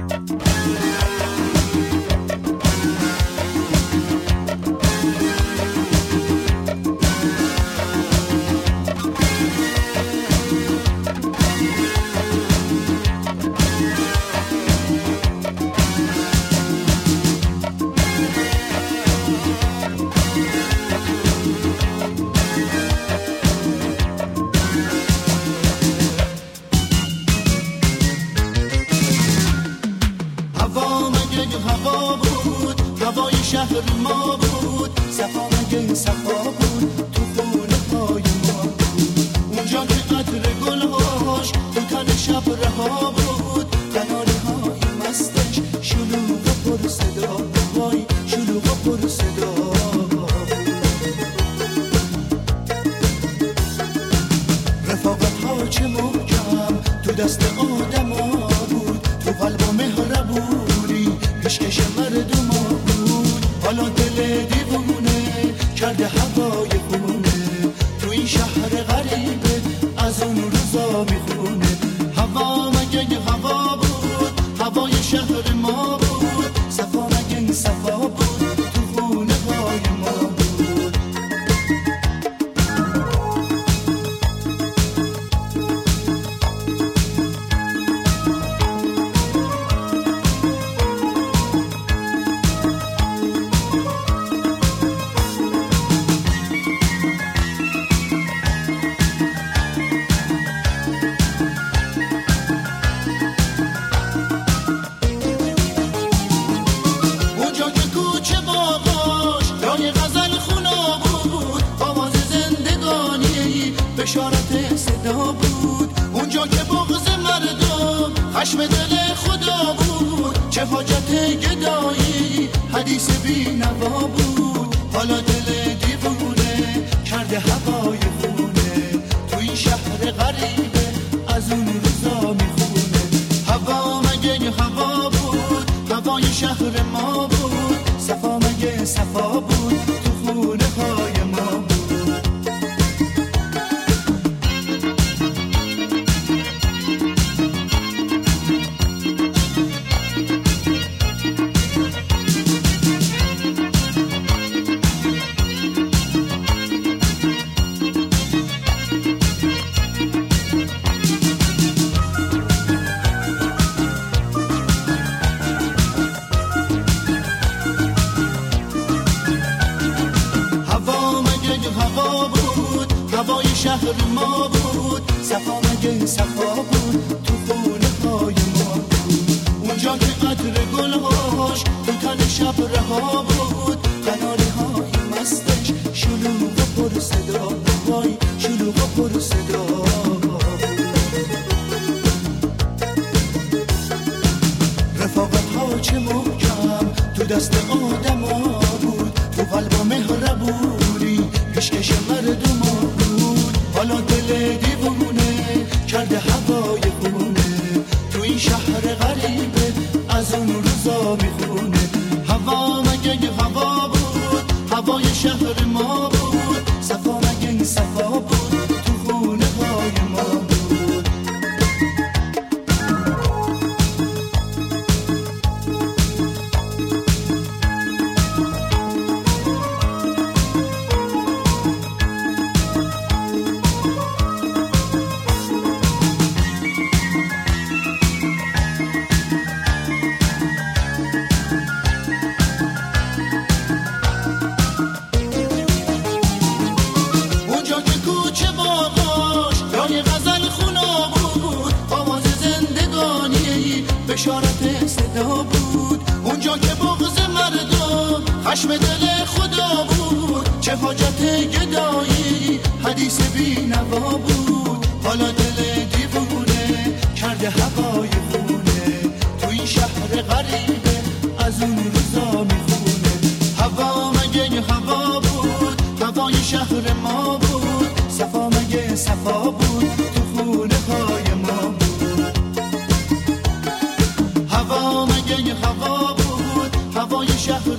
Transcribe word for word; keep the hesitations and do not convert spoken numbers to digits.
شهر ما بود، صفا مگه صفا بود، تو خونه های ما بود. اونجا که عطر گلهاش تو تن شب رها بود، قناری های مستش شلوغ و پر صدا، وای شلوغ و پر صدا. رفاقت ها چه محکم تو دست آدم ها بود، تو قلب و مهربونی پیشکش مردم ها بود. حالا دل دیوونه کرده هوای خونه، تو این شهر غریبه از اون روزا میخونه. هوا مگه هوا بود، هوای شهر ما بود، صفا مگه صفا بود، تو خونه های ما بود. بشارت صدا بود، اونجا که بغض مردم خشم دل خدا بود. چه حاجت گدایی حدیث بی نوا بود، حالا دل دیوونه کرده هوای خونه، تو این شهر غریبه از اون روزا میخونه. هوا مگه هوا بود، هوای شهر ما بود، صفا مگه صفا بود، تو خونه های ما بود. هوای شهر ما بود، صفا مگه صفا بود، تو خونه های ما بود. اونجا که عطر گلهاش تو تن شب رها بود، قناری های مستش شلوغ و پر صدا، وای شلوغ و پر صدا. رفاقت ها چه محکم تو دست آدم ها بود، تو قلب و مهربونی پیشکش مردم ها بود. حالا دل دیوونه کرده هوای خونه، تو این شهر غریبه از اون روزا میخونه. هوا مگه هوا بود، هوای شهر ما بود، صفا مگه صفا بود، تو خونه های ما بود. بشارت صدا بود، اونجا که بغض مردم خشم دل خدا بود. چه حاجت گدایی حدیث بی نوا بود، حالا دل دیوونه کرده هوای خونه، تو این شهر غریبه از اون روزا میخونه. هوا مگه هوا بود، هوای شهر ما بود، صفا مگه صفا بود، تو خونه های ما بود. هوا مگه هوا بود، هوای شهر